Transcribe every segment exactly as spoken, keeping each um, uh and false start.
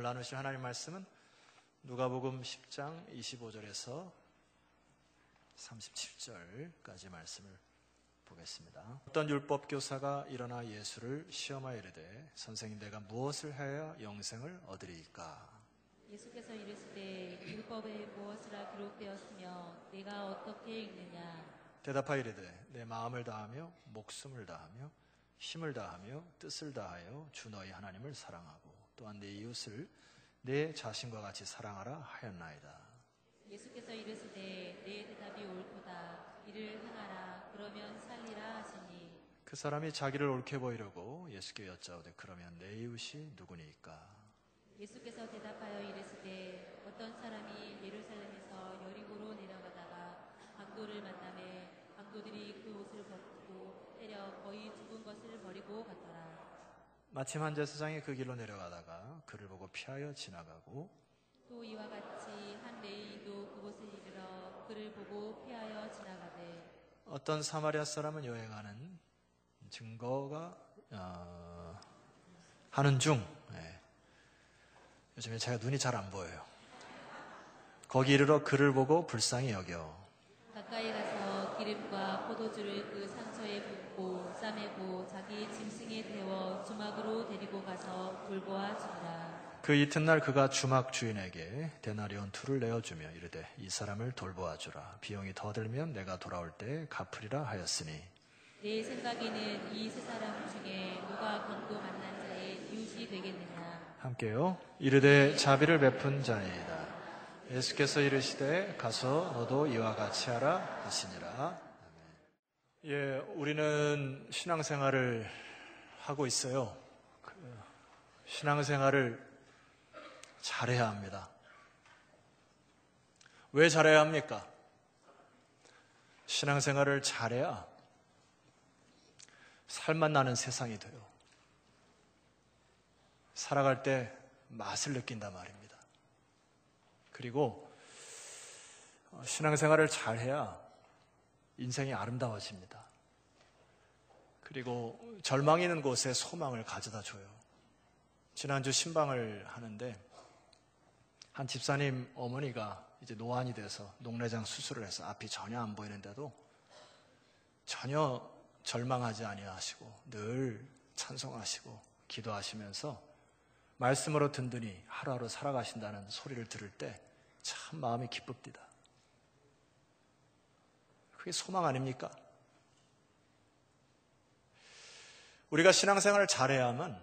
나누실 하나님 말씀은 누가복음 십 장 이십오 절에서 삼십칠 절까지 말씀을 보겠습니다. 어떤 율법 교사가 일어나 예수를 시험하여 이르되 선생님 내가 무엇을 해야 영생을 얻으리이까? 예수께서 이르시되 율법에 무엇이라 기록되었으며 내가 어떻게 읽느냐? 대답하여 이르되 내 마음을 다하며 목숨을 다하며 힘을 다하며 뜻을 다하여 주 너희 하나님을 사랑하고 또한 내 이웃을 내 자신과 같이 사랑하라 하였나이다. 예수께서 이르시되 내 대답이 옳도다. 이를 행하라. 그러면 살리라 하시니 그 사람이 자기를 옳게 보이려고 예수께 여짜오되 그러면 내 이웃이 누구니까? 예수께서 대답하여 이르시되 어떤 사람이 예루살렘에서 여리고로 내려가다가 강도를 만나매 강도들이 그 옷을 벗고 때려 거의 죽은 것을 버리고 갔더라. 마침 한 제사장이 그 길로 내려가다가 그를 보고 피하여 지나가고 또 이와 같이 한 레위인도 그곳에 이르러 그를 보고 피하여 지나가되 어떤 사마리아 사람은 여행하는 증거가 어, 하는 중 네. 요즘에 제가 눈이 잘 안 보여요. 거기 이르러 그를 보고 불쌍히 여겨 가까이 가서 기름과 포도주를 그 상처에 붓고 싸매고 자기 짐승에 태워 주막으로 데리고 가서 돌보아 주니라. 그 이튿날 그가 주막 주인에게 데나리온 둘을 내어주며 이르되 이 사람을 돌보아 주라. 비용이 더 들면 내가 돌아올 때 갚으리라 하였으니 내 생각에는 이 세 사람 중에 누가 강도 만난 자의 이웃이 되겠느냐? 함께요. 이르되 자비를 베푼 자이다. 예수께서 이르시되 가서 너도 이와 같이 하라 하시니라. 예, 우리는 신앙생활을 하고 있어요. 그 신앙생활을 잘해야 합니다. 왜 잘해야 합니까? 신앙생활을 잘해야 살맛 나는 세상이 돼요. 살아갈 때 맛을 느낀단 말입니다. 그리고 신앙생활을 잘해야 인생이 아름다워집니다. 그리고 절망이 있는 곳에 소망을 가져다 줘요. 지난주 신방을 하는데 한 집사님 어머니가 이제 노안이 돼서 녹내장 수술을 해서 앞이 전혀 안 보이는데도 전혀 절망하지 아니하시고 늘 찬송하시고 기도하시면서 말씀으로 든든히 하루하루 살아가신다는 소리를 들을 때 참 마음이 기쁩니다. 그게 소망 아닙니까? 우리가 신앙생활을 잘해야만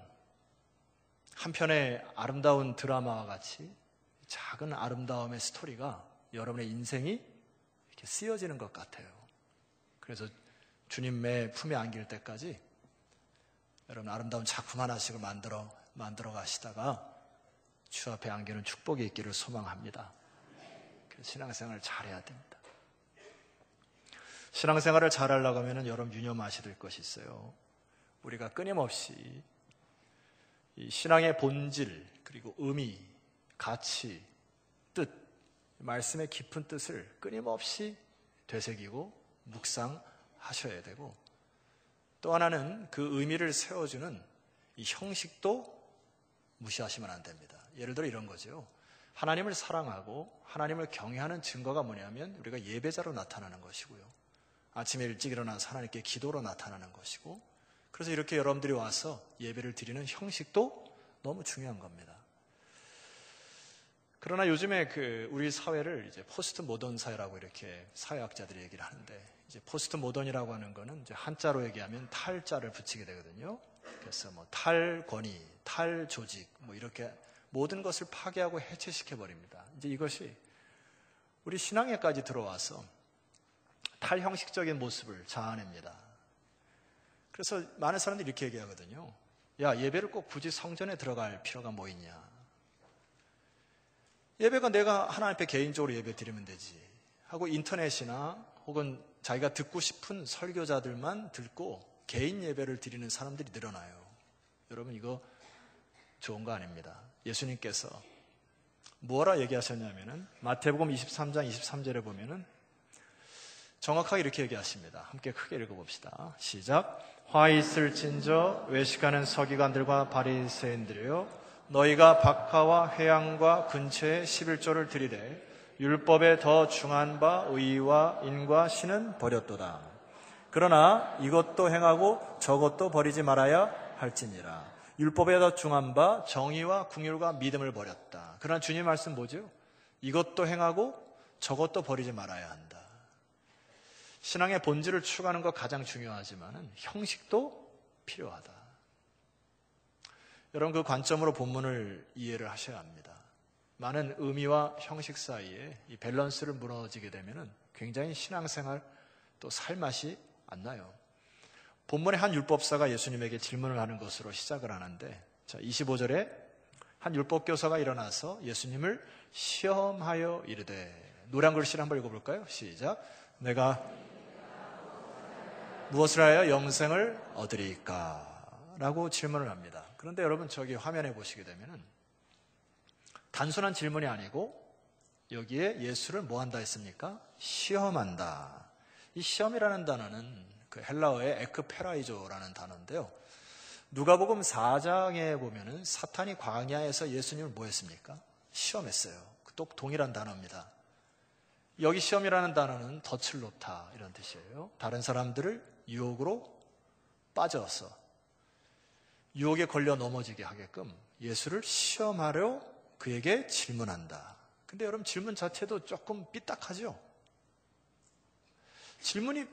한편의 아름다운 드라마와 같이 작은 아름다움의 스토리가 여러분의 인생이 이렇게 쓰여지는 것 같아요. 그래서 주님의 품에 안길 때까지 여러분 아름다운 작품 하나씩을 만들어 만들어 가시다가 주 앞에 안기는 축복이 있기를 소망합니다. 그래서 신앙생활을 잘해야 됩니다. 신앙생활을 잘하려고 하면 여러분 유념하셔야 될 것이 있어요. 우리가 끊임없이 이 신앙의 본질 그리고 의미, 가치, 뜻, 말씀의 깊은 뜻을 끊임없이 되새기고 묵상하셔야 되고 또 하나는 그 의미를 세워주는 이 형식도 무시하시면 안 됩니다. 예를 들어 이런 거죠. 하나님을 사랑하고 하나님을 경외하는 증거가 뭐냐면 우리가 예배자로 나타나는 것이고요. 아침에 일찍 일어나서 하나님께 기도로 나타나는 것이고 그래서 이렇게 여러분들이 와서 예배를 드리는 형식도 너무 중요한 겁니다. 그러나 요즘에 그 우리 사회를 이제 포스트 모던 사회라고 이렇게 사회학자들이 얘기를 하는데 이제 포스트 모던이라고 하는 거는 이제 한자로 얘기하면 탈자를 붙이게 되거든요. 그래서 뭐 탈권위, 탈조직, 뭐 이렇게 모든 것을 파괴하고 해체시켜 버립니다. 이제 이것이 우리 신앙에까지 들어와서 탈형식적인 모습을 자아냅니다. 그래서 많은 사람들이 이렇게 얘기하거든요. 야, 예배를 꼭 굳이 성전에 들어갈 필요가 뭐 있냐? 예배가 내가 하나님 앞에 개인적으로 예배 드리면 되지. 하고 인터넷이나 혹은 자기가 듣고 싶은 설교자들만 듣고 개인 예배를 드리는 사람들이 늘어나요. 여러분 이거 좋은 거 아닙니다. 예수님께서 뭐라 얘기하셨냐면은 마태복음 이십삼 장 이십삼 절에 보면은 정확하게 이렇게 얘기하십니다. 함께 크게 읽어봅시다. 시작. 화 있을진저 외식하는 서기관들과 바리새인들이여 너희가 박하와 회양과 근처에 십일조를 드리되 율법에 더 중한 바 의와 인과 신은 버렸도다. 그러나 이것도 행하고 저것도 버리지 말아야 할지니라. 율법에 더 중한 바 정의와 긍휼과 믿음을 버렸다. 그러나 주님 말씀 뭐죠? 이것도 행하고 저것도 버리지 말아야 한다. 신앙의 본질을 추구하는 것 가장 중요하지만 형식도 필요하다. 여러분, 그 관점으로 본문을 이해를 하셔야 합니다. 많은 의미와 형식 사이에 이 밸런스를 무너지게 되면 굉장히 신앙생활 또 살맛이 안 나요. 본문의 한 율법사가 예수님에게 질문을 하는 것으로 시작을 하는데, 자, 이십오 절에 한 율법교사가 일어나서 예수님을 시험하여 이르되, 노래 한 글씨를 한번 읽어볼까요? 시작. 내가 무엇을 하여 영생을 얻으리까? 라고 질문을 합니다. 그런데 여러분, 저기 화면에 보시게 되면은 단순한 질문이 아니고 여기에 예수를 뭐 한다 했습니까? 시험한다. 이 시험이라는 단어는 그 헬라어의 에크페라이조라는 단어인데요. 누가복음 사 장에 보면은 사탄이 광야에서 예수님을 뭐 했습니까? 시험했어요. 또 동일한 단어입니다. 여기 시험이라는 단어는 더칠로타 이런 뜻이에요. 다른 사람들을 유혹으로 빠져서 유혹에 걸려 넘어지게 하게끔 예수를 시험하려 그에게 질문한다. 근데 여러분, 질문 자체도 조금 삐딱하죠? 질문이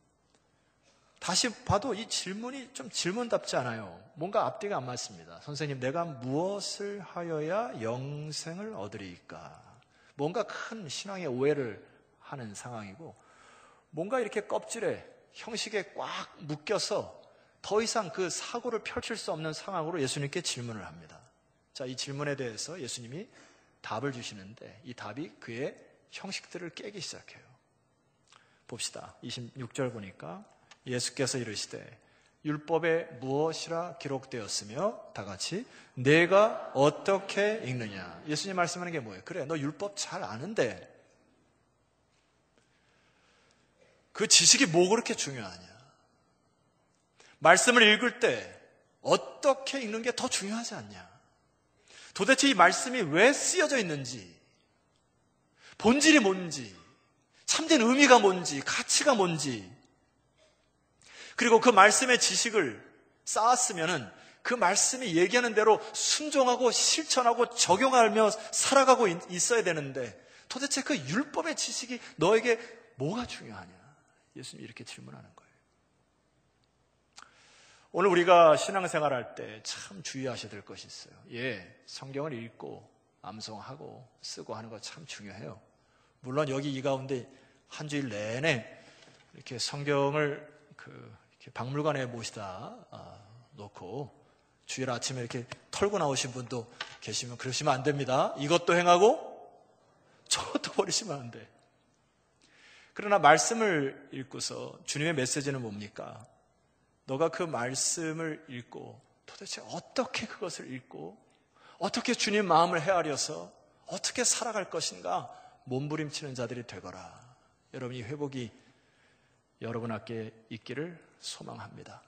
다시 봐도 이 질문이 좀 질문답지 않아요. 뭔가 앞뒤가 안 맞습니다. 선생님, 내가 무엇을 하여야 영생을 얻으리까? 뭔가 큰 신앙의 오해를 하는 상황이고, 뭔가 이렇게 껍질에 형식에 꽉 묶여서 더 이상 그 사고를 펼칠 수 없는 상황으로 예수님께 질문을 합니다. 자, 이 질문에 대해서 예수님이 답을 주시는데 이 답이 그의 형식들을 깨기 시작해요. 봅시다. 이십육 절 보니까 예수께서 이르시되 율법에 무엇이라 기록되었으며, 다 같이 내가 어떻게 읽느냐. 예수님 말씀하는 게 뭐예요? 그래, 너 율법 잘 아는데 그 지식이 뭐 그렇게 중요하냐? 말씀을 읽을 때 어떻게 읽는 게 더 중요하지 않냐? 도대체 이 말씀이 왜 쓰여져 있는지, 본질이 뭔지, 참된 의미가 뭔지, 가치가 뭔지, 그리고 그 말씀의 지식을 쌓았으면은 그 말씀이 얘기하는 대로 순종하고 실천하고 적용하며 살아가고 있어야 되는데, 도대체 그 율법의 지식이 너에게 뭐가 중요하냐? 예수님이 이렇게 질문하는 거예요. 오늘 우리가 신앙생활 할 때 참 주의하셔야 될 것이 있어요. 예, 성경을 읽고 암송하고 쓰고 하는 거 참 중요해요. 물론 여기 이 가운데 한 주일 내내 이렇게 성경을 그 이렇게 박물관에 모시다 아, 놓고 주일 아침에 이렇게 털고 나오신 분도 계시면 그러시면 안 됩니다. 이것도 행하고 저것도 버리시면 안 돼. 그러나 말씀을 읽고서 주님의 메시지는 뭡니까? 너가 그 말씀을 읽고 도대체 어떻게 그것을 읽고 어떻게 주님 마음을 헤아려서 어떻게 살아갈 것인가 몸부림치는 자들이 되거라. 여러분, 이 회복이 여러분에게 있기를 소망합니다.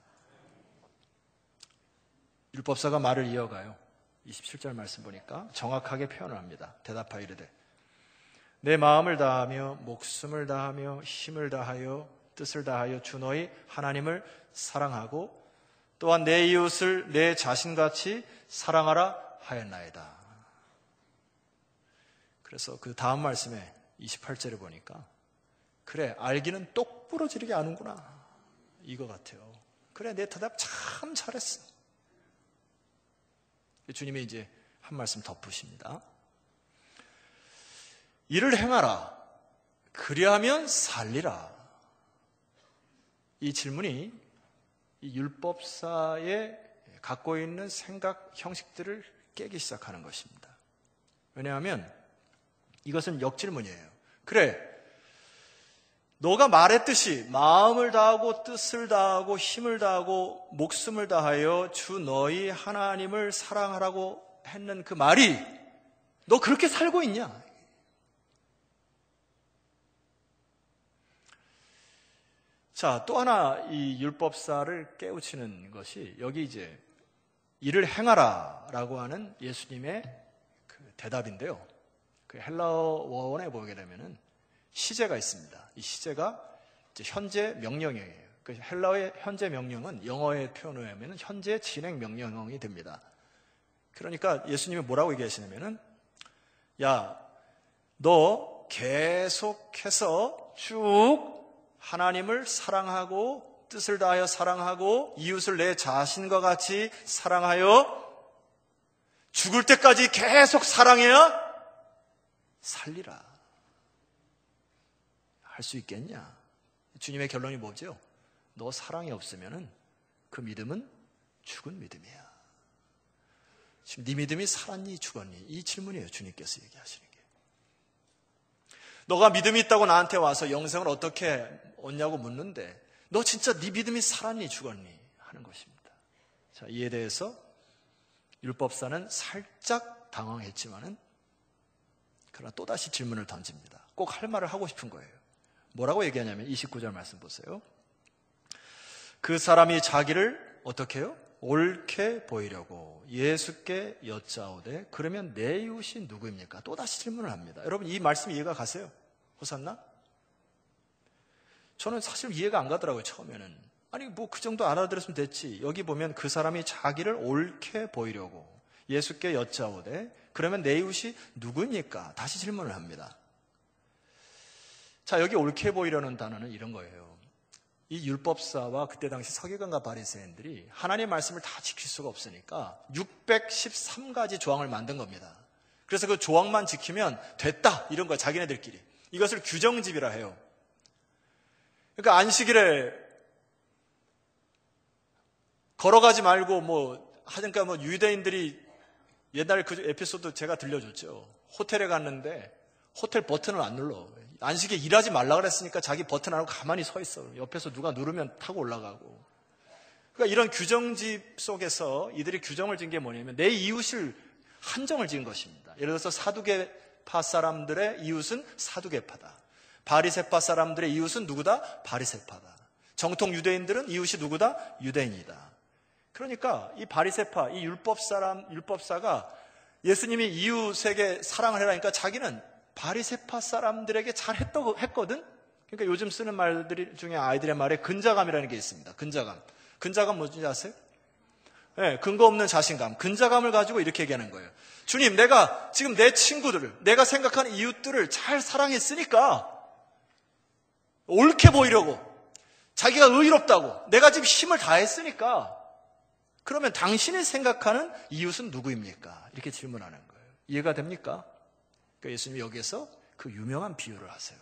율법사가 말을 이어가요. 이십칠 절 말씀 보니까 정확하게 표현을 합니다. 대답하여 이르되 내 마음을 다하며 목숨을 다하며 힘을 다하여 뜻을 다하여 주 너희 하나님을 사랑하고 또한 내 이웃을 내 자신같이 사랑하라 하였나이다. 그래서 그 다음 말씀에 이십팔 절에 보니까 그래, 알기는 똑부러지게 아는구나, 이거 같아요. 그래, 내 대답 참 잘했어. 주님이 이제 한 말씀 덧붙입니다. 이를 행하라, 그리하면 살리라. 이 질문이 이 율법사에 갖고 있는 생각 형식들을 깨기 시작하는 것입니다. 왜냐하면 이것은 역질문이에요. 그래, 너가 말했듯이 마음을 다하고 뜻을 다하고 힘을 다하고 목숨을 다하여 주 너희 하나님을 사랑하라고 했는 그 말이 너 그렇게 살고 있냐? 자, 또 하나 이 율법사를 깨우치는 것이 여기 이제 이를 행하라 라고 하는 예수님의 그 대답인데요. 그 헬라어 원에 보게 되면은 시제가 있습니다. 이 시제가 이제 현재 명령형이에요. 그 헬라어의 현재 명령은 영어의 표현을 하면 현재 진행 명령형이 됩니다. 그러니까 예수님이 뭐라고 얘기하시냐면은, 야, 너 계속해서 쭉 하나님을 사랑하고 뜻을 다하여 사랑하고 이웃을 내 자신과 같이 사랑하여 죽을 때까지 계속 사랑해야 살리라. 할 수 있겠냐? 주님의 결론이 뭐죠? 너 사랑이 없으면은 그 믿음은 죽은 믿음이야. 지금 네 믿음이 살았니 죽었니? 이 질문이에요. 주님께서 얘기하시는 게. 너가 믿음이 있다고 나한테 와서 영생을 어떻게 얻냐고 묻는데 너 진짜 네 믿음이 살았니 죽었니? 하는 것입니다. 자, 이에 대해서 율법사는 살짝 당황했지만은 그러나 또다시 질문을 던집니다. 꼭 할 말을 하고 싶은 거예요. 뭐라고 얘기하냐면 이십구 절 말씀 보세요. 그 사람이 자기를 어떻게 해요? 옳게 보이려고 예수께 여짜오되 그러면 내 이웃이 누구입니까? 또다시 질문을 합니다. 여러분 이 말씀 이해가 가세요? 호산나? 저는 사실 이해가 안 가더라고요. 처음에는. 아니 뭐 그 정도 알아들었으면 됐지. 여기 보면 그 사람이 자기를 옳게 보이려고 예수께 여짜오되 그러면 내 이웃이 누구입니까? 다시 질문을 합니다. 자, 여기 옳게 보이려는 단어는 이런 거예요. 이 율법사와 그때 당시 서기관과 바리새인들이 하나님의 말씀을 다 지킬 수가 없으니까 육백십삼 가지 조항을 만든 겁니다. 그래서 그 조항만 지키면 됐다 이런 거야. 자기네들끼리. 이것을 규정집이라 해요. 그러니까 안식일에 걸어가지 말고 뭐 하니까 뭐 유대인들이 옛날에 그 에피소드 제가 들려줬죠. 호텔에 갔는데 호텔 버튼을 안 눌러. 안식에 일하지 말라 그랬으니까 자기 버튼 안 하고 가만히 서 있어. 옆에서 누가 누르면 타고 올라가고. 그러니까 이런 규정집 속에서 이들이 규정을 지은 게 뭐냐면 내 이웃을 한정을 지은 것입니다. 예를 들어서 사두개파 사람들의 이웃은 사두개파다. 바리새파 사람들의 이웃은 누구다? 바리새파다. 정통 유대인들은 이웃이 누구다? 유대인이다. 그러니까 이 바리새파, 이 율법 사람, 율법사가 예수님이 이웃에게 사랑을 해라니까 자기는 바리새파 사람들에게 잘 했거든? 그러니까 요즘 쓰는 말들 중에 아이들의 말에 근자감이라는 게 있습니다. 근자감. 근자감 뭔지 아세요? 네, 근거 없는 자신감. 근자감을 가지고 이렇게 얘기하는 거예요. 주님, 내가 지금 내 친구들을, 내가 생각하는 이웃들을 잘 사랑했으니까 옳게 보이려고, 자기가 의롭다고, 내가 지금 힘을 다했으니까 그러면 당신이 생각하는 이웃은 누구입니까? 이렇게 질문하는 거예요. 이해가 됩니까? 그러니까 예수님이 여기에서 그 유명한 비유를 하세요.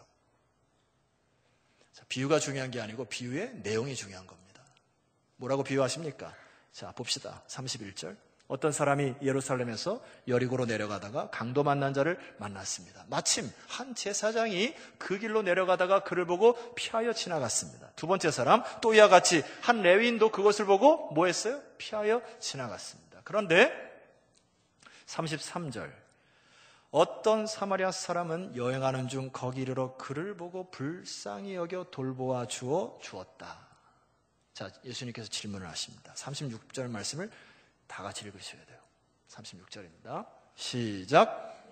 자, 비유가 중요한 게 아니고 비유의 내용이 중요한 겁니다. 뭐라고 비유하십니까? 자, 봅시다. 삼십일 절. 어떤 사람이 예루살렘에서 여리고로 내려가다가 강도 만난 자를 만났습니다. 마침 한 제사장이 그 길로 내려가다가 그를 보고 피하여 지나갔습니다. 두 번째 사람 또 이와 같이 한 레위인도 그것을 보고 뭐 했어요? 피하여 지나갔습니다. 그런데 삼십삼 절. 어떤 사마리아 사람은 여행하는 중 거기 이르러 그를 보고 불쌍히 여겨 돌보아 주어 주었다. 자, 예수님께서 질문을 하십니다. 삼십육 절 말씀을 다 같이 읽으셔야 돼요. 삼십육 절입니다. 시작.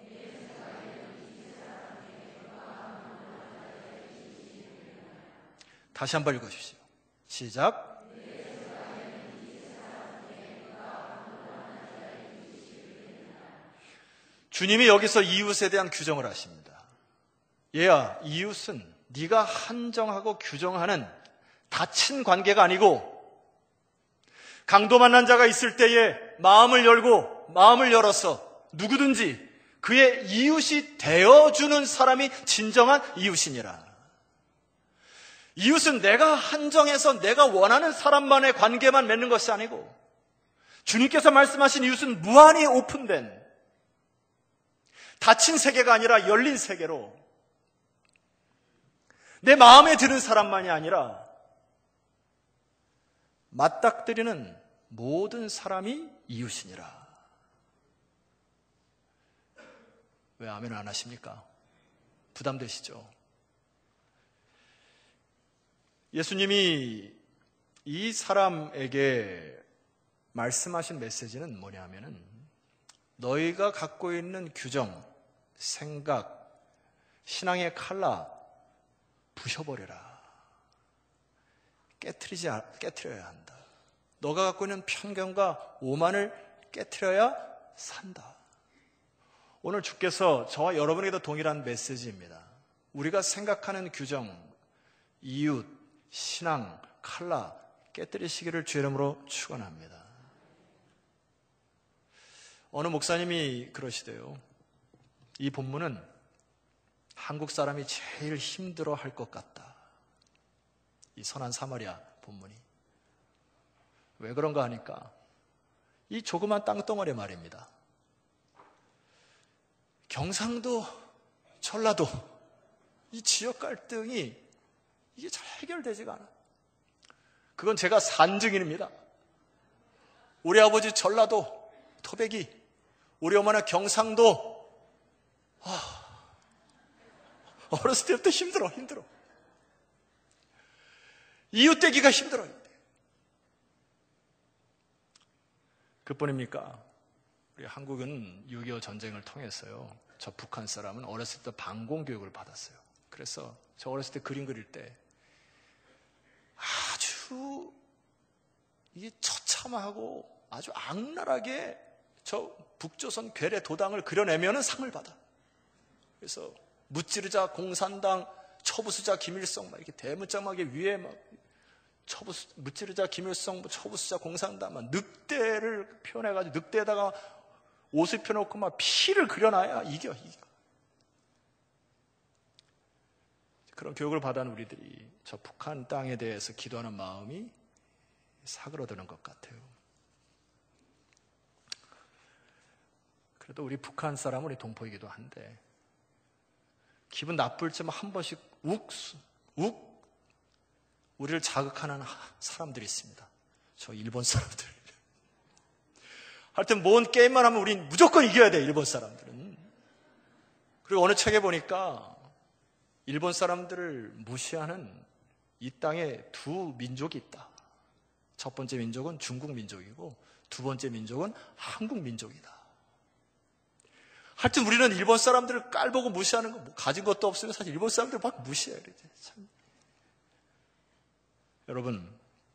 다시 한번 읽어주십시오. 시작. 주님이 여기서 이웃에 대한 규정을 하십니다. 얘야, 이웃은 네가 한정하고 규정하는 닫힌 관계가 아니고 강도 만난 자가 있을 때에 마음을 열고 마음을 열어서 누구든지 그의 이웃이 되어주는 사람이 진정한 이웃이니라. 이웃은 내가 한정해서 내가 원하는 사람만의 관계만 맺는 것이 아니고 주님께서 말씀하신 이웃은 무한히 오픈된 닫힌 세계가 아니라 열린 세계로 내 마음에 드는 사람만이 아니라 맞닥뜨리는 모든 사람이 이웃이니라. 왜 아멘 안 하십니까? 부담되시죠? 예수님이 이 사람에게 말씀하신 메시지는 뭐냐면은 너희가 갖고 있는 규정, 생각, 신앙의 칼라 부셔버려라. 깨트리지, 깨트려야 한다. 너가 갖고 있는 편견과 오만을 깨트려야 산다. 오늘 주께서 저와 여러분에게도 동일한 메시지입니다. 우리가 생각하는 규정, 이웃, 신앙, 칼라 깨뜨리시기를 주 이름으로 축원합니다. 어느 목사님이 그러시대요. 이 본문은 한국 사람이 제일 힘들어 할 것 같다. 이 선한 사마리아 본문이. 왜 그런가 하니까 이 조그만 땅덩어리 말입니다. 경상도, 전라도 이 지역 갈등이 이게 잘 해결되지가 않아. 그건 제가 산 증인입니다. 우리 아버지 전라도, 토백이, 우리 어머니 경상도. 아, 어렸을 때부터 힘들어, 힘들어. 이웃되기가 힘들어요. 그뿐입니까? 우리 한국은 육이오 전쟁을 통해서요, 저 북한 사람은 어렸을 때 방공교육을 받았어요. 그래서 저 어렸을 때 그림 그릴 때 아주 이게 처참하고 아주 악랄하게 저 북조선 괴뢰 도당을 그려내면은 상을 받아. 그래서 무찌르자 공산당, 처부수자 김일성 막 이렇게 대문짝막에 위에 막 처부수, 무찌르자 김일성, 처부수자 공산당 막 늑대를 표현해가지고 늑대에다가 옷을 펴놓고 막 피를 그려놔야 이겨, 이겨. 그런 교육을 받은 우리들이 저 북한 땅에 대해서 기도하는 마음이 사그러드는 것 같아요. 그래도 우리 북한 사람은 우리 동포이기도 한데 기분 나쁠 쯤 한 번씩 욱, 욱 우리를 자극하는 사람들이 있습니다. 저 일본 사람들. 하여튼 뭔 게임만 하면 우린 무조건 이겨야 돼, 일본 사람들은. 그리고 어느 책에 보니까 일본 사람들을 무시하는 이 땅에 두 민족이 있다. 첫 번째 민족은 중국 민족이고 두 번째 민족은 한국 민족이다. 하여튼 우리는 일본 사람들을 깔보고 무시하는 거, 뭐 가진 것도 없으면 사실 일본 사람들 막 무시해요. 참. 여러분,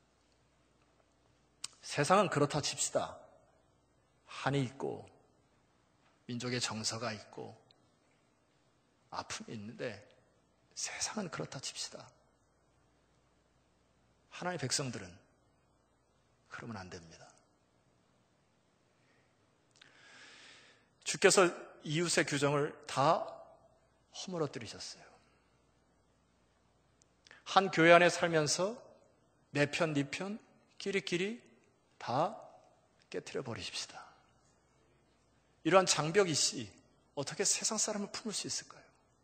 세상은 그렇다 칩시다. 한이 있고 민족의 정서가 있고 아픔이 있는데 세상은 그렇다 칩시다. 하나님의 백성들은 그러면 안 됩니다. 주께서 이웃의 규정을 다 허물어뜨리셨어요. 한 교회 안에 살면서 내 편, 네 편, 끼리끼리 다 깨트려 버리십시다. 이러한 장벽이 씨 어떻게 세상 사람을 품을 수 있을까요?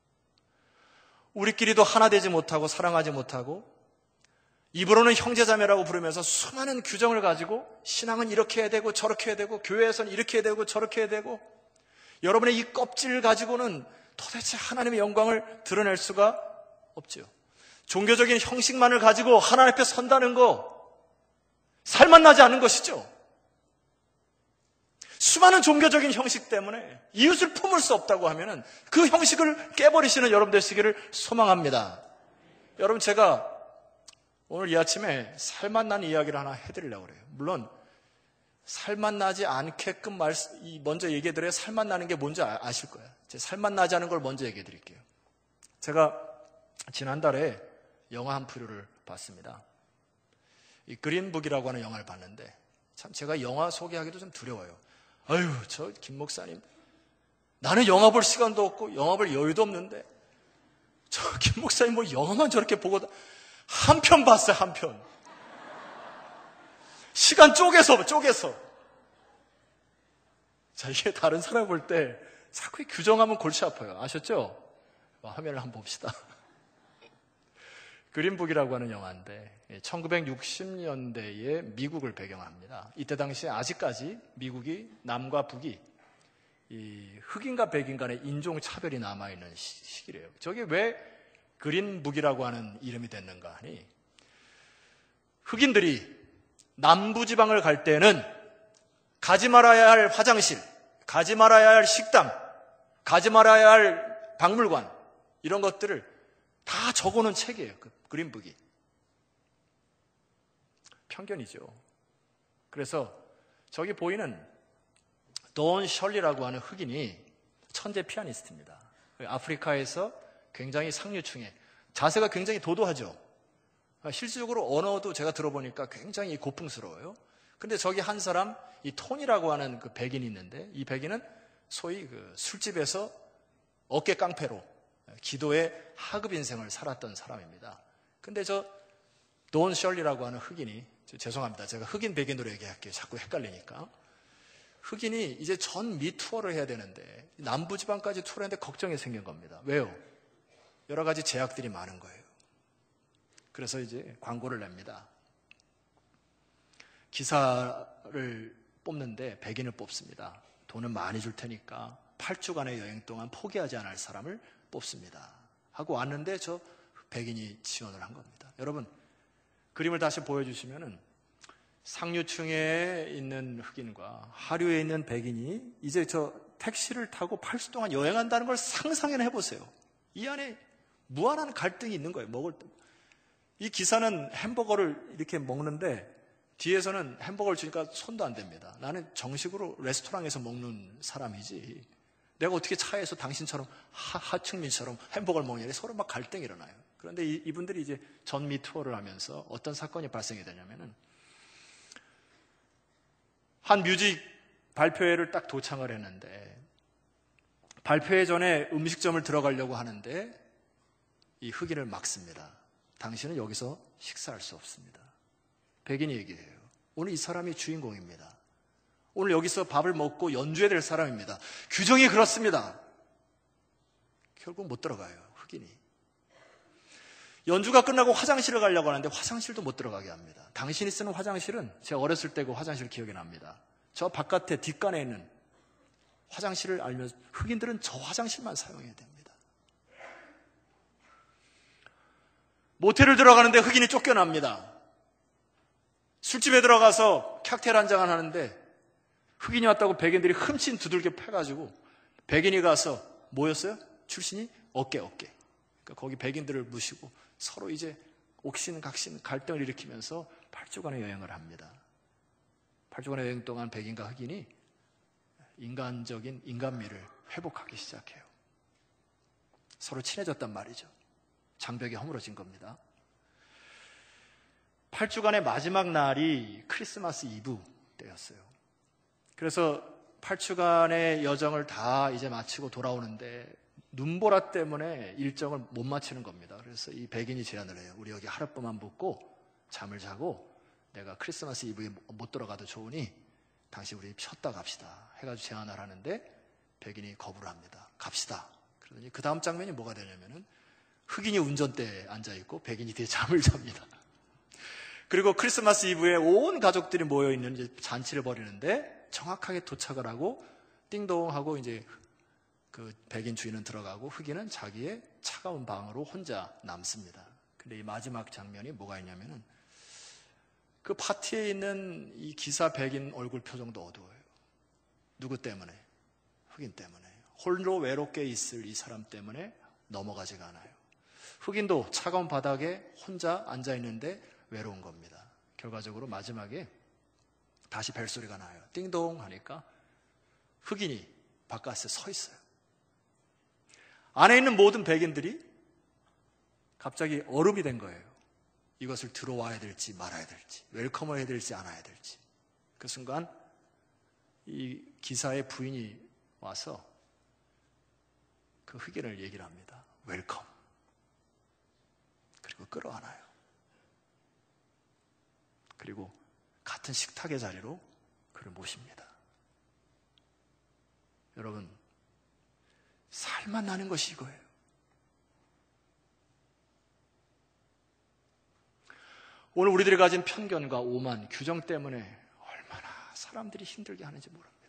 우리끼리도 하나 되지 못하고 사랑하지 못하고 입으로는 형제자매라고 부르면서 수많은 규정을 가지고 신앙은 이렇게 해야 되고 저렇게 해야 되고 교회에서는 이렇게 해야 되고 저렇게 해야 되고 여러분의 이 껍질을 가지고는 도대체 하나님의 영광을 드러낼 수가 없죠. 종교적인 형식만을 가지고 하나님 앞에 선다는 거 살맛 나지 않는 것이죠. 수많은 종교적인 형식 때문에 이웃을 품을 수 없다고 하면은 그 형식을 깨버리시는 여러분 되시기를 소망합니다. 여러분, 제가 오늘 이 아침에 살맛 나는 이야기를 하나 해드리려고 그래요. 물론 살맛 나지 않게끔 말, 먼저 얘기해드려야 살맛 나는 게 뭔지 아실 거예요. 제 살맛 나지 않은 걸 먼저 얘기해드릴게요. 제가 지난달에 영화 한 프로를 봤습니다. 이 그린북이라고 하는 영화를 봤는데 참 제가 영화 소개하기도 좀 두려워요. 아유, 저 김 목사님, 나는 영화 볼 시간도 없고 영화 볼 여유도 없는데 저 김 목사님 뭐 영화만 저렇게 보고 한 편 봤어요. 한 편. 시간 쪼개서 쪼개서. 자, 이게 다른 사람 볼 때 자꾸 규정하면 골치 아파요. 아셨죠? 화면을 한번 봅시다. 그린북이라고 하는 영화인데 천구백육십 년대에 미국을 배경합니다. 이때 당시에 아직까지 미국이 남과 북이 이 흑인과 백인 간의 인종차별이 남아있는 시기래요. 저게 왜 그린북이라고 하는 이름이 됐는가 하니 흑인들이 남부지방을 갈 때는 가지 말아야 할 화장실, 가지 말아야 할 식당, 가지 말아야 할 박물관, 이런 것들을 다 적어놓은 책이에요. 그 그린북이. 편견이죠. 그래서 저기 보이는 돈 셜리라고 하는 흑인이 천재 피아니스트입니다. 아프리카에서 굉장히 상류층에, 자세가 굉장히 도도하죠. 실질적으로 언어도 제가 들어보니까 굉장히 고풍스러워요. 근데 저기 한 사람, 이 톤이라고 하는 그 백인이 있는데, 이 백인은 소위 그 술집에서 어깨 깡패로 기도의 하급 인생을 살았던 사람입니다. 근데 저 돈 셜리라고 하는 흑인이, 죄송합니다. 제가 흑인 백인으로 얘기할게요. 자꾸 헷갈리니까. 흑인이 이제 전 미 투어를 해야 되는데, 남부지방까지 투어를 했는데 걱정이 생긴 겁니다. 왜요? 여러 가지 제약들이 많은 거예요. 그래서 이제 광고를 냅니다. 기사를 뽑는데 백인을 뽑습니다. 돈은 많이 줄 테니까 팔 주간의 여행 동안 포기하지 않을 사람을 뽑습니다. 하고 왔는데 저 백인이 지원을 한 겁니다. 여러분, 그림을 다시 보여주시면은 상류층에 있는 흑인과 하류에 있는 백인이 이제 저 택시를 타고 팔 주 동안 여행한다는 걸 상상이나 해보세요. 이 안에 무한한 갈등이 있는 거예요. 먹을 때. 이 기사는 햄버거를 이렇게 먹는데 뒤에서는 햄버거를 주니까 손도 안 댑니다. 나는 정식으로 레스토랑에서 먹는 사람이지, 내가 어떻게 차에서 당신처럼 하, 하층민처럼 햄버거를 먹냐. 서로 막 갈등이 일어나요. 그런데 이, 이분들이 이제 전미 투어를 하면서 어떤 사건이 발생이 되냐면은, 한 뮤직 발표회를 딱 도착을 했는데, 발표회 전에 음식점을 들어가려고 하는데 이 흑인을 막습니다. 당신은 여기서 식사할 수 없습니다. 백인이 얘기해요. 오늘 이 사람이 주인공입니다. 오늘 여기서 밥을 먹고 연주해야 될 사람입니다. 규정이 그렇습니다. 결국 못 들어가요, 흑인이. 연주가 끝나고 화장실을 가려고 하는데 화장실도 못 들어가게 합니다. 당신이 쓰는 화장실은, 제가 어렸을 때 그 화장실 기억이 납니다. 저 바깥에 뒷간에 있는 화장실을 알면서 흑인들은 저 화장실만 사용해야 됩니다. 모텔을 들어가는데 흑인이 쫓겨납니다. 술집에 들어가서 칵테일 한잔 하는데 흑인이 왔다고 백인들이 흠씬 두들겨 패가지고, 백인이 가서 뭐였어요? 출신이 어깨 어깨. 그러니까 거기 백인들을 무시고 서로 이제 옥신각신 갈등을 일으키면서 팔 주간의 여행을 합니다. 팔 주간의 여행 동안 백인과 흑인이 인간적인 인간미를 회복하기 시작해요. 서로 친해졌단 말이죠. 장벽이 허물어진 겁니다. 팔 주간의 마지막 날이 크리스마스 이브 때였어요. 그래서 팔 주간의 여정을 다 이제 마치고 돌아오는데 눈보라 때문에 일정을 못 마치는 겁니다. 그래서 이 백인이 제안을 해요. 우리 여기 하룻밤만 묵고 잠을 자고 내가 크리스마스 이브에 못 들어가도 좋으니 당신 우리 쉬었다 갑시다 해가지고 제안을 하는데 백인이 거부를 합니다. 갑시다. 그러더니 그 다음 장면이 뭐가 되냐면은 흑인이 운전대에 앉아있고 백인이 뒤에 잠을 잡니다. 그리고 크리스마스 이브에 온 가족들이 모여있는 이제 잔치를 벌이는데 정확하게 도착을 하고 띵동 하고 이제 그 백인 주인은 들어가고 흑인은 자기의 차가운 방으로 혼자 남습니다. 근데 이 마지막 장면이 뭐가 있냐면은 그 파티에 있는 이 기사 백인 얼굴 표정도 어두워요. 누구 때문에? 흑인 때문에. 홀로 외롭게 있을 이 사람 때문에 넘어가지가 않아요. 흑인도 차가운 바닥에 혼자 앉아있는데 외로운 겁니다. 결과적으로 마지막에 다시 벨소리가 나요. 띵동 하니까 흑인이 바깥에 서 있어요. 안에 있는 모든 백인들이 갑자기 얼음이 된 거예요. 이것을 들어와야 될지 말아야 될지, 웰컴을 해야 될지 안 해야 될지. 그 순간 이 기사의 부인이 와서 그 흑인을 얘기를 합니다. 웰컴. 그리고 끌어안아요. 그리고 같은 식탁의 자리로 그를 모십니다. 여러분, 살만 나는 것이 이거예요. 오늘 우리들이 가진 편견과 오만, 규정 때문에 얼마나 사람들이 힘들게 하는지 모릅니다.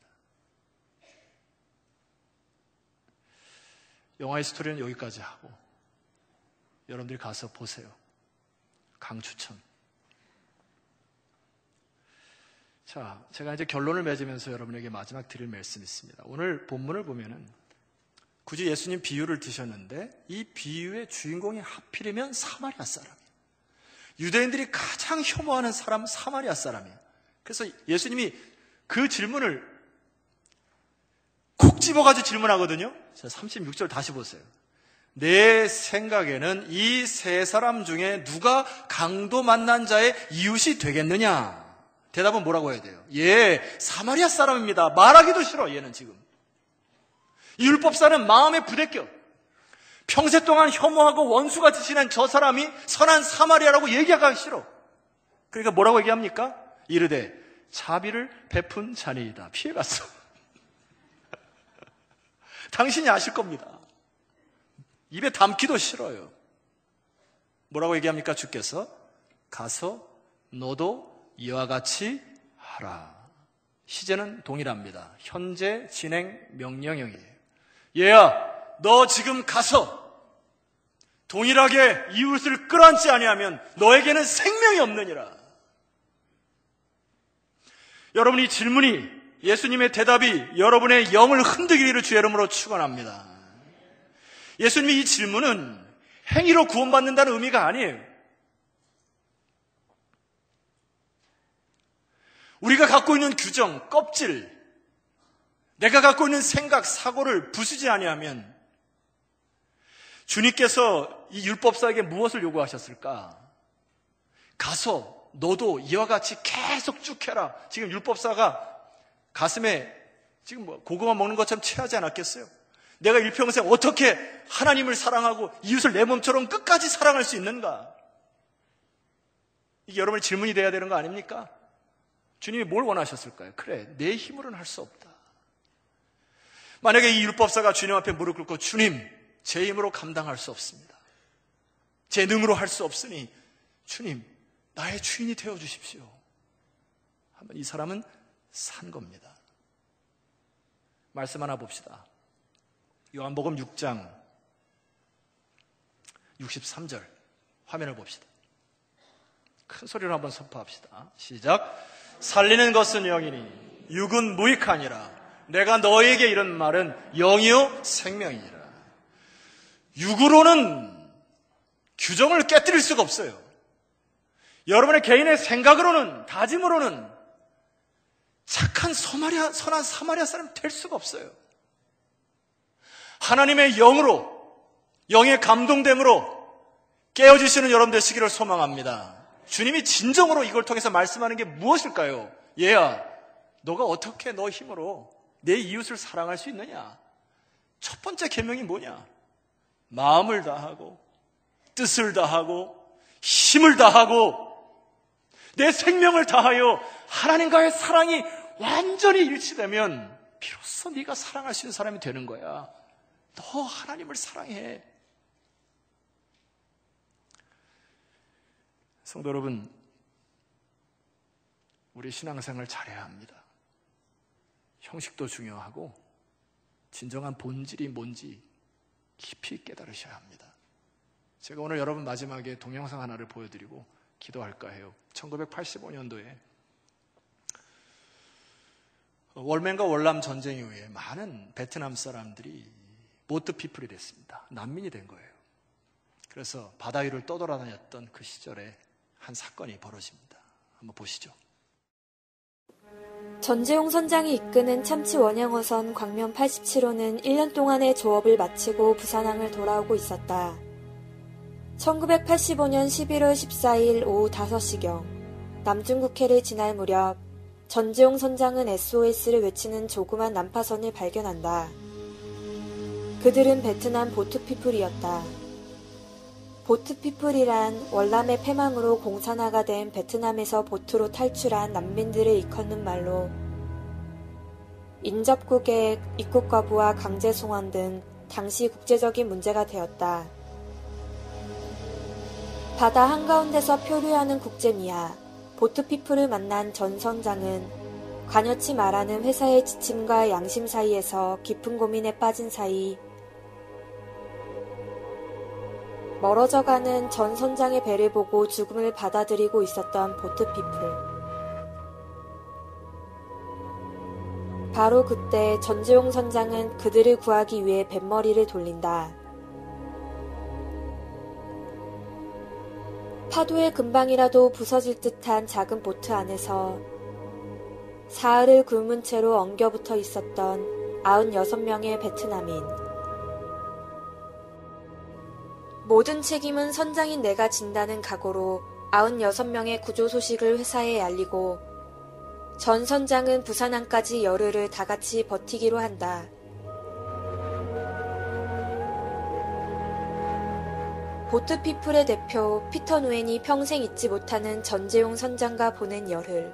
영화의 스토리는 여기까지 하고 여러분들이 가서 보세요. 강추천. 자, 제가 이제 결론을 맺으면서 여러분에게 마지막 드릴 말씀이 있습니다. 오늘 본문을 보면은 굳이 예수님 비유를 드셨는데 이 비유의 주인공이 하필이면 사마리아 사람이에요. 유대인들이 가장 혐오하는 사람은 사마리아 사람이에요. 그래서 예수님이 그 질문을 콕 집어가지고 질문하거든요. 자, 삼십육 절 다시 보세요. 내 생각에는 이 세 사람 중에 누가 강도 만난 자의 이웃이 되겠느냐? 대답은 뭐라고 해야 돼요? 예, 사마리아 사람입니다. 말하기도 싫어, 얘는 지금. 이 율법사는 마음에 부대껴. 평생 동안 혐오하고 원수같이 지낸 저 사람이 선한 사마리아라고 얘기하기 싫어. 그러니까 뭐라고 얘기합니까? 이르되 자비를 베푼 자니이다. 피해갔어. 당신이 아실 겁니다. 입에 담기도 싫어요. 뭐라고 얘기합니까? 주께서 가서 너도 이와 같이 하라. 시제는 동일합니다. 현재 진행 명령형이에요. 얘야, 너 지금 가서 동일하게 이웃을 끌어안지 아니하면 너에게는 생명이 없느니라. 여러분, 이 질문이, 예수님의 대답이 여러분의 영을 흔들기를 주의 이름으로 축원합니다. 예수님이 이 질문은 행위로 구원받는다는 의미가 아니에요. 우리가 갖고 있는 규정, 껍질, 내가 갖고 있는 생각, 사고를 부수지 아니하면 주님께서 이 율법사에게 무엇을 요구하셨을까? 가서 너도 이와 같이 계속 쭉 해라. 지금 율법사가 가슴에 지금 뭐 고구마 먹는 것처럼 체하지 않았겠어요? 내가 일평생 어떻게 하나님을 사랑하고 이웃을 내 몸처럼 끝까지 사랑할 수 있는가? 이게 여러분의 질문이 돼야 되는 거 아닙니까? 주님이 뭘 원하셨을까요? 그래, 내 힘으로는 할 수 없다. 만약에 이 율법사가 주님 앞에 무릎 꿇고 주님, 제 힘으로 감당할 수 없습니다. 제 능으로 할 수 없으니 주님, 나의 주인이 되어주십시오. 하면 이 사람은 산 겁니다. 말씀 하나 봅시다. 요한복음 육 장 육십삼 절 화면을 봅시다. 큰 소리로 한번 선포합시다. 시작. 살리는 것은 영이니 육은 무익하니라. 내가 너에게 이런 말은 영이요 생명이니라. 육으로는 규정을 깨뜨릴 수가 없어요. 여러분의 개인의 생각으로는, 다짐으로는 착한 사마리아, 선한 사마리아 사람 될 수가 없어요. 하나님의 영으로, 영의 감동됨으로 깨어지시는 여러분 되시기를 소망합니다. 주님이 진정으로 이걸 통해서 말씀하는 게 무엇일까요? 얘야, 너가 어떻게 너 힘으로 내 이웃을 사랑할 수 있느냐? 첫 번째 계명이 뭐냐? 마음을 다하고 뜻을 다하고 힘을 다하고 내 생명을 다하여 하나님과의 사랑이 완전히 일치되면 비로소 네가 사랑할 수 있는 사람이 되는 거야. 너 하나님을 사랑해. 성도 여러분, 우리 신앙생활 잘해야 합니다. 형식도 중요하고 진정한 본질이 뭔지 깊이 깨달으셔야 합니다. 제가 오늘 여러분 마지막에 동영상 하나를 보여드리고 기도할까 해요. 천구백팔십오 년도에 월맨과 월남 전쟁 이후에 많은 베트남 사람들이 보트 피플이 됐습니다. 난민이 된 거예요. 그래서 바다 위를 떠돌아다녔던 그 시절에 한 사건이 벌어집니다. 한번 보시죠. 전재용 선장이 이끄는 참치 원양어선 광면 팔십칠 호는 일 년 동안의 조업을 마치고 부산항을 돌아오고 있었다. 천구백팔십오 년 십일월 십사일 오후 다섯 시경 남중국해를 지날 무렵 전재용 선장은 에스오에스를 외치는 조그만 난파선을 발견한다. 그들은 베트남 보트피플이었다. 보트피플이란 월남의 패망으로 공산화가 된 베트남에서 보트로 탈출한 난민들을 일컫는 말로 인접국의 입국 거부와 강제 송환 등 당시 국제적인 문제가 되었다. 바다 한가운데서 표류하는 국제미아 보트피플을 만난 전 선장은 관여치 말하는 회사의 지침과 양심 사이에서 깊은 고민에 빠진 사이 멀어져가는 전 선장의 배를 보고 죽음을 받아들이고 있었던 보트피플. 바로 그때 전재용 선장은 그들을 구하기 위해 뱃머리를 돌린다. 파도에 금방이라도 부서질 듯한 작은 보트 안에서 사흘을 굶은 채로 엉겨붙어 있었던 아흔여섯 명의 베트남인. 모든 책임은 선장인 내가 진다는 각오로 아흔여섯 명의 구조 소식을 회사에 알리고 전 선장은 부산항까지 열흘을 다같이 버티기로 한다. 보트피플의 대표 피터 누엔이 평생 잊지 못하는 전재용 선장과 보낸 열흘.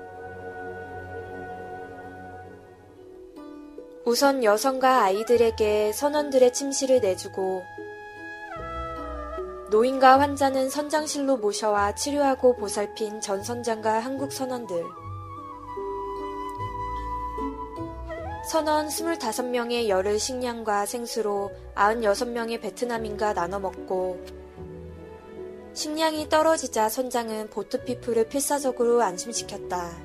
우선 여성과 아이들에게 선원들의 침실을 내주고 노인과 환자는 선장실로 모셔와 치료하고 보살핀 전 선장과 한국 선원들. 선원 스물다섯 명의 열흘 식량과 생수로 아흔여섯 명의 베트남인과 나눠 먹고 식량이 떨어지자 선장은 보트피플을 필사적으로 안심시켰다.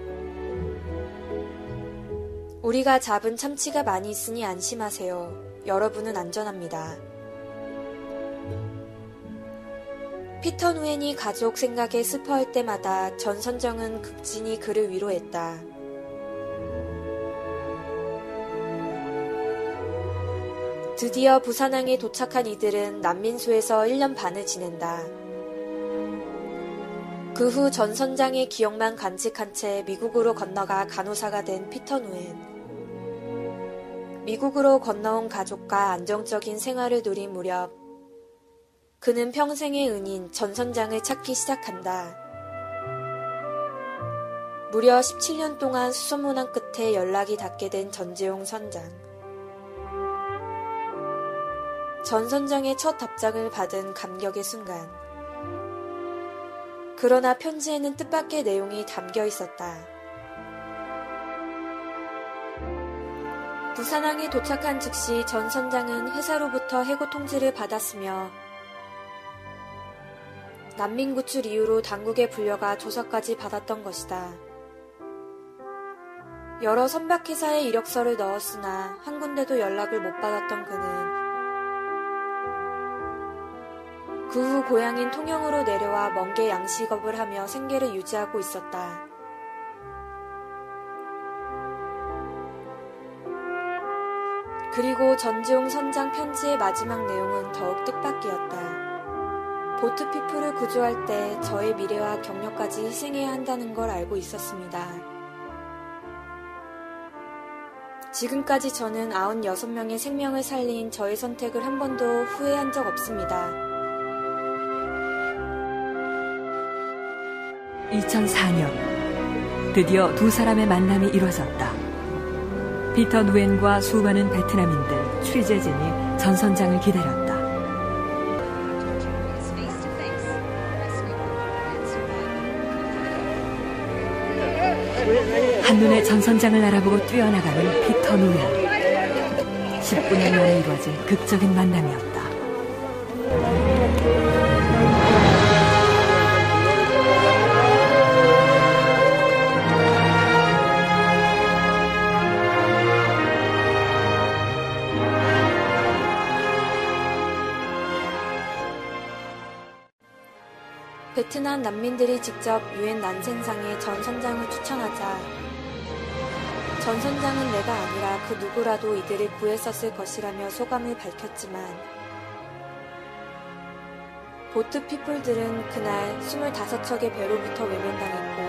우리가 잡은 참치가 많이 있으니 안심하세요. 여러분은 안전합니다. 피터 누엔이 가족 생각에 슬퍼할 때마다 전 선장은 극진히 그를 위로했다. 드디어 부산항에 도착한 이들은 난민소에서 일 년 반을 지낸다. 그 후 전 선장의 기억만 간직한 채 미국으로 건너가 간호사가 된 피터 누엔. 미국으로 건너온 가족과 안정적인 생활을 누린 무렵 그는 평생의 은인 전 선장을 찾기 시작한다. 무려 십칠 년 동안 수소문한 끝에 연락이 닿게 된 전재용 선장. 전 선장의 첫 답장을 받은 감격의 순간. 그러나 편지에는 뜻밖의 내용이 담겨 있었다. 부산항에 도착한 즉시 전 선장은 회사로부터 해고 통지를 받았으며 난민 구출 이후로 당국에 불려가 조사까지 받았던 것이다. 여러 선박회사에 이력서를 넣었으나 한 군데도 연락을 못 받았던 그는 그 후 고향인 통영으로 내려와 먼 게 양식업을 하며 생계를 유지하고 있었다. 그리고 전재용 선장 편지의 마지막 내용은 더욱 뜻밖이었다. 보트피플을 구조할 때 저의 미래와 경력까지 희생해야 한다는 걸 알고 있었습니다. 지금까지 저는 아흔여섯 명의 생명을 살린 저의 선택을 한 번도 후회한 적 없습니다. 이천사 년, 드디어 두 사람의 만남이 이루어졌다. 피터 누엔과 수많은 베트남인들, 취재진이 전 선장을 기다렸다. 한눈에 전 선장을 알아보고 뛰어나가는 피터 누엔. 십구 년 만에 이루어진 극적인 만남이었다. 베트남 난민들이 직접 유엔 난센상에 전 선장을 추천하자 전 선장은 내가 아니라 그 누구라도 이들을 구했었을 것이라며 소감을 밝혔지만 보트피플들은 그날 스물다섯 척의 배로부터 외면당했고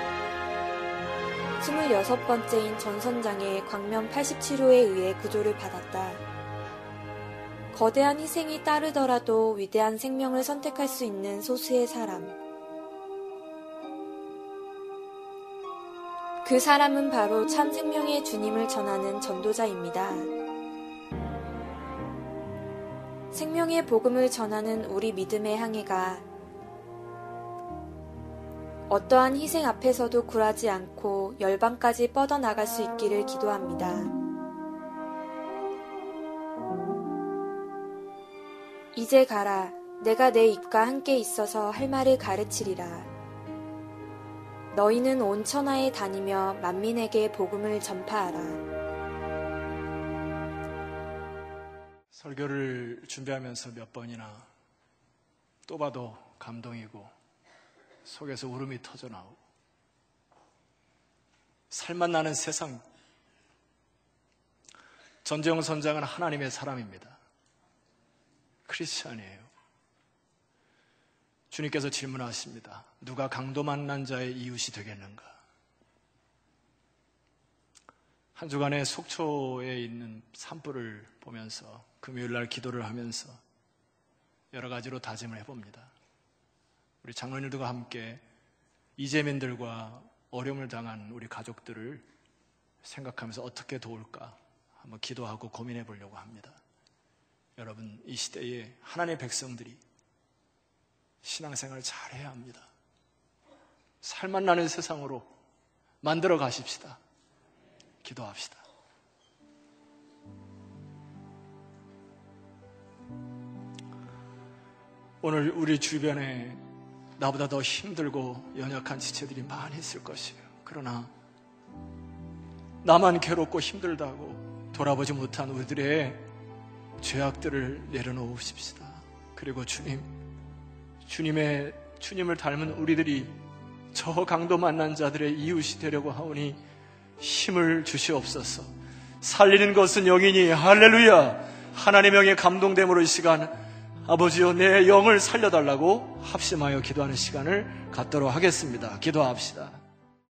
스물여섯 번째인 전 선장의 광면 팔십칠 호에 의해 구조를 받았다. 거대한 희생이 따르더라도 위대한 생명을 선택할 수 있는 소수의 사람. 그 사람은 바로 참 생명의 주님을 전하는 전도자입니다. 생명의 복음을 전하는 우리 믿음의 항해가 어떠한 희생 앞에서도 굴하지 않고 열방까지 뻗어나갈 수 있기를 기도합니다. 이제 가라. 내가 내 입과 함께 있어서 할 말을 가르치리라. 너희는 온 천하에 다니며 만민에게 복음을 전파하라. 설교를 준비하면서 몇 번이나 또 봐도 감동이고 속에서 울음이 터져 나오고 살맛 나는 세상. 전재용 선장은 하나님의 사람입니다. 크리스찬이에요. 주님께서 질문하십니다. 누가 강도 만난 자의 이웃이 되겠는가? 한 주간의 속초에 있는 산불을 보면서 금요일날 기도를 하면서 여러 가지로 다짐을 해봅니다. 우리 장로님들과 함께 이재민들과 어려움을 당한 우리 가족들을 생각하면서 어떻게 도울까 한번 기도하고 고민해 보려고 합니다. 여러분, 이 시대에 하나님의 백성들이 신앙생활을 잘해야 합니다. 살맛 나는 세상으로 만들어 가십시다. 기도합시다. 오늘 우리 주변에 나보다 더 힘들고 연약한 지체들이 많이 있을 것이에요. 그러나 나만 괴롭고 힘들다고 돌아보지 못한 우리들의 죄악들을 내려놓으십시다. 그리고 주님, 주님의, 주님을 닮은 우리들이 저 강도 만난 자들의 이웃이 되려고 하오니 힘을 주시옵소서. 살리는 것은 영이니 할렐루야. 하나님의 영의 감동됨으로 이 시간 아버지여 내 영을 살려달라고 합심하여 기도하는 시간을 갖도록 하겠습니다. 기도합시다.